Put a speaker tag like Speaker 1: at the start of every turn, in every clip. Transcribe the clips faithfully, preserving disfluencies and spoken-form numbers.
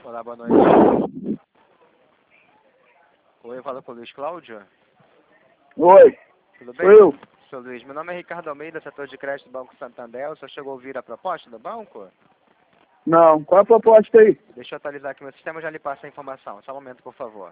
Speaker 1: Olá, boa noite. Oi, eu falo com o Luiz Cláudio.
Speaker 2: Oi,
Speaker 1: Tudo bem?
Speaker 2: sou eu.
Speaker 1: Sou Luiz. Meu nome é Ricardo Almeida, setor de crédito do Banco Santander. O senhor chegou a ouvir a proposta do banco?
Speaker 2: Não, qual a proposta aí?
Speaker 1: Deixa eu atualizar aqui meu sistema, já lhe passo a informação. Só um momento, por favor.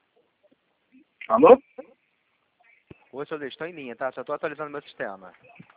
Speaker 2: Alô?
Speaker 1: Oi, senhor Luiz, estou em linha, tá? Só estou atualizando meu sistema.